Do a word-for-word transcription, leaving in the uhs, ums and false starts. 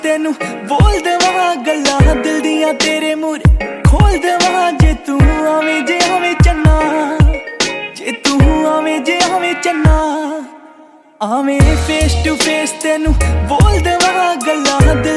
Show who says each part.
Speaker 1: ਤੈਨੂੰ ਬੋਲ ਦੇਵਾਂ ਗੱਲਾਂ ਦਿਲ ਦੀਆਂ ਤੇਰੇ ਮੂਹਰੇ ਖੋਲ ਦੇਵਾਂ ਜੇ ਤੂੰ ਆਵੇਂ ਜੇ ਆਵੇਂ ਚੰਨਾ ਜੇ ਤੂੰ ਆਵੇਂ ਜੇ ਆਵੇਂ ਚੰਨਾ ਆਵੇਂ ਫੇਸ ਟੂ ਫੇਸ ਤੈਨੂੰ ਬੋਲ ਦੇਵਾਂ ਗੱਲਾਂ